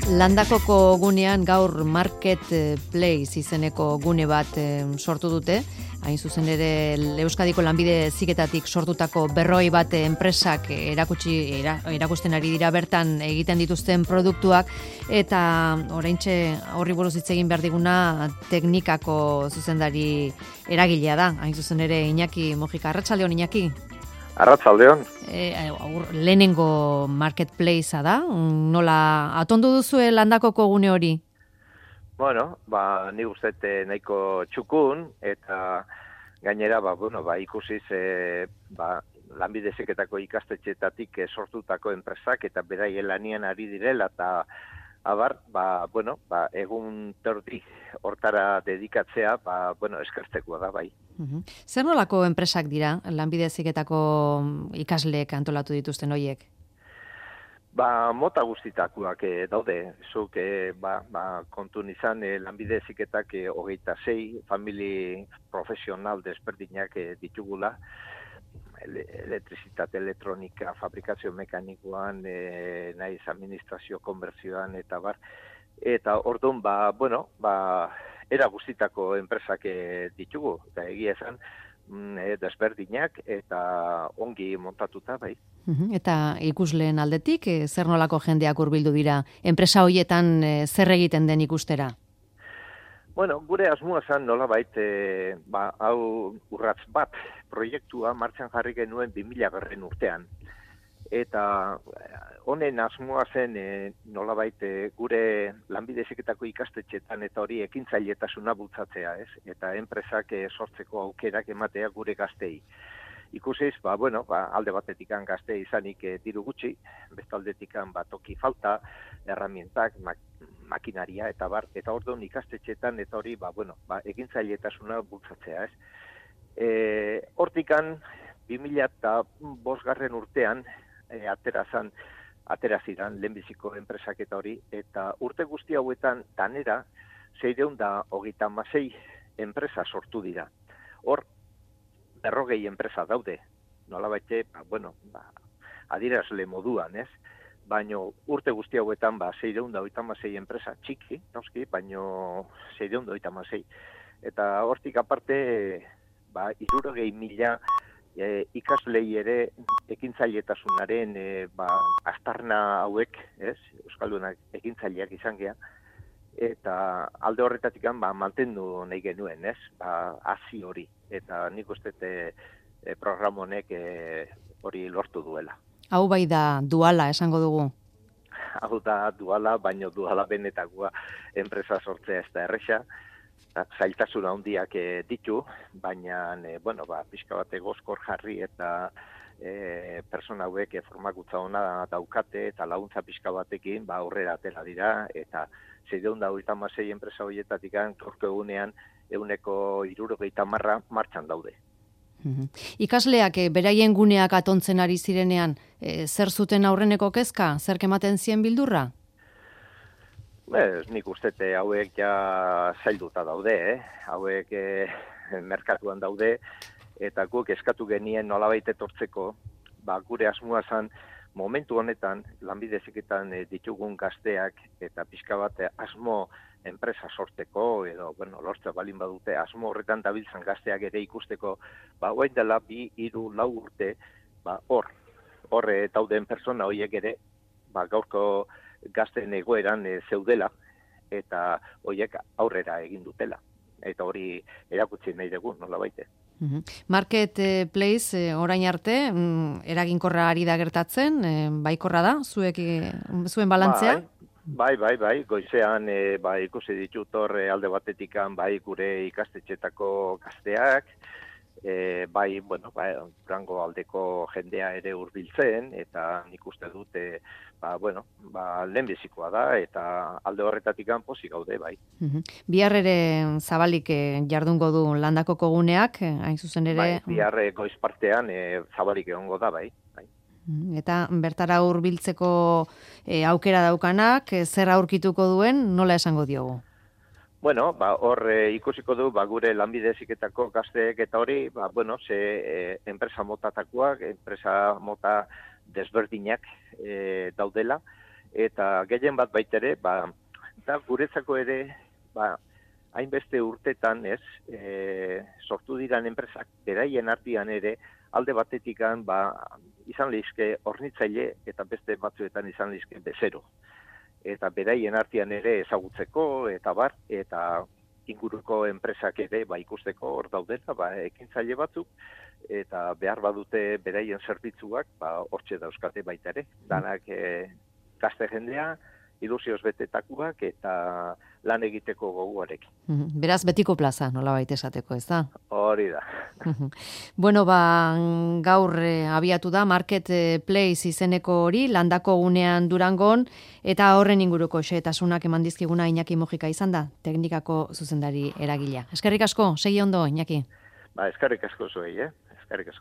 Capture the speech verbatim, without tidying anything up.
Landakoko gunean gaur Marketplace izeneko gune bat sortu dute. Hain zuzen ere Euskadiko lanbide heziketatik sortutako berroi bat enpresak erakutsi era, erakusten ari dira bertan egiten dituzten produktuak, eta oraintxe horri buruz hitz egin behar diguna teknikako zuzendari eragilea da. Hain zuzen ere Iñaki Mojika. Arratsaldeon, Iñaki. Arratsaldeon. E, lehenengo Marketplacea da, nola atondu duzue Landakoko gune hori? Bueno, ba, ni uste nahiko txukun, eta gainera, ba, bueno, ba, ikusiz, e, ba, lanbide heziketako ikastetxeetatik sortutako enpresak, eta beraien lanian ari direla, eta abar, ba, bueno, ba, egun terdi hortara dedikatzea, ba, bueno, eskertzekoa da, bai. Uhum. Zer nolako enpresak dira lanbide heziketako ikasleek antolatu dituzten horiek? Ba, mota guztitakoak e, daude. Zuk e, ba, ba, kontun izan e, lanbide heziketak e, hogeita sei famili profesional desberdinak e, ditugula. Ele, elektrizitate, elektronika, fabrikazio mekanikoan, e, naiz administrazio konbertsioan eta bar. Eta orduan, ba, bueno, ba, era guztitako enpresak e, ditugu. Eta egia esan, e, desberdinak eta ongi montatuta, bai. Eta ikusleen aldetik, e, zer nolako jendeak hurbildu dira, enpresa horietan e, zer egiten den ikustera? Bueno, gure asmoa zen nolabait, e, ba, hau urratz bat proiektua martxan jarri genuen bi mila garren urtean. Eta honen asmoa zen e, nolabait e, gure lanbide heziketako ikastetxetan eta hori ekintzailetasuna bultzatzea, ez? Eta enpresak e, sortzeko aukerak ematea gure gaztei. Ikusiz, ba, bueno, ba, alde batetikan gazte izanik e, diru gutxi, beste aldetikan ba, toki falta, erramientak, mak, makinaria eta bar, eta orduan ikastetxetan eta hori, ba, bueno, ba, ekintzailetasuna bultzatzea, ez? E, hortikan, bi mila bosgarren urtean, e, aterazan, ateraziran, lehenbiziko enpresak eta hori, eta urte guzti hauetan, danera, seiehun eta hogeita hamasei enpresa sortu dira. Hor, berrogei enpresa daude, nolabait, ba, bueno, ba, adierazle moduan, ez? Baina urte guzti hauetan, ba, seiehun eta hogeita hamasei enpresa txiki, noski, baina seiehun eta hogeita hamasei. Eta hortik aparte, ba, hirurogei mila e, ikaslei ere ekintzailetasunaren e, ba, astarna hauek, ez? Euskaldunak ekintzaileak izan gea, eta alde horretatik ba, mantendu nahi genuen, ez? Ba, hasi hori, eta nik uste e, program honek e, hori lortu duela. Hau bai da duala, esango dugu? Hau da duala, baino duala benetakoa enpresa sortzea ez da erresa, zailtasuna handiak e, ditu, baina, e, bueno, ba, pixka bat egozkor jarri eta e, persona hauek e, formakutza ona daukate eta laguntza pixka batekin ba, aurrera atera dira, eta seiehun eta hogeita hamasei enpresa horietatik gaurko egunean ehuneko hirurogeita hamara martxan daude. Uhum. Ikasleak e, beraien guneak atontzen ari zirenean, e, zer zuten aurreneko kezka, zer ematen zien bildurra? Bez, nik uste hauek ja zailduta daude, eh? Hauek eh, merkatuan daude, eta guk eskatu genien nolabait etortzeko, ba, gure asmoa zen momentu honetan, lanbide heziketan eh, ditugun gazteak, eta pixka bat eh, asmo enpresa sorteko, edo, bueno, lortzea balin badute, asmo horretan dabiltzan gazteak ere ikusteko, ba, hoain dela bi, hiru, lau urte, ba, hor, hor eh, dauden persona horiek ere, ba, gaurko gazten egoeran e, zeudela, eta horiek aurrera egin dutela. Eta hori erakutsi nahi dugu, nola baite. Uh-huh. Marketplace e, orain arte, mm, eraginkorra ari da gertatzen, e, baikorra da, zuek, e, zuen balantzea? Bai, bai, bai, goizean e, bai, ikusi ditut hor alde batetikan bai gure ikastetxetako gazteak, E, bai, bueno, bai, Durango aldeko jendea ere hurbiltzen, eta nik uste dute, ba, bueno, ba, lehenbizikoa da, eta alde horretatik pozik gaude, bai. Uh-huh. Bihar ere zabalik eh, jardungo du Landakoko guneak, eh, hain zuzen ere... Bai, bihar goiz partean e, zabalik egongo da, bai. bai. Eta bertara hurbiltzeko eh, aukera daukanak, eh, zer aurkituko duen, nola esango diogu? Bueno, ba, hor e, ikusiko du, ba, gure lanbide heziketako gazteek eta hori, ba, bueno, ze e, enpresa motatakoak, enpresa mota desberdinak e, daudela, eta gehien bat baitere, ba, da guretzako ere, ba, hainbeste urtetan, ez, e, sortu diran enpresak, beraien artean ere, alde batetikan, ba, izan lehizke hornitzaile, eta beste batzuetan izan lehizke bezero. Eta beraien artean ere ezagutzeko, eta bar, eta inguruko enpresak ere, ba, ikusteko hor daudela, ba, ekintzaile batzuk, eta behar badute beraien zerbitzuak, ba, hortxe dauzkate baita ere. Danak e, gazte jendea, ilusioz betetakuak eta lan egiteko goguarekin. Beraz, betiko plaza, nolabait esateko, ez da? Hori da. Bueno, ba, gaur eh, abiatu da Marketplace izeneko hori, landako gunean Durangon, eta horren inguruko xehetasunak eman dizkiguna Iñaki Mujika izan da, teknikako zuzendari eragilea. Eskerrik asko, segi ondo, Iñaki. Ba, eskerrik asko zuei, eh? Eskerrik asko.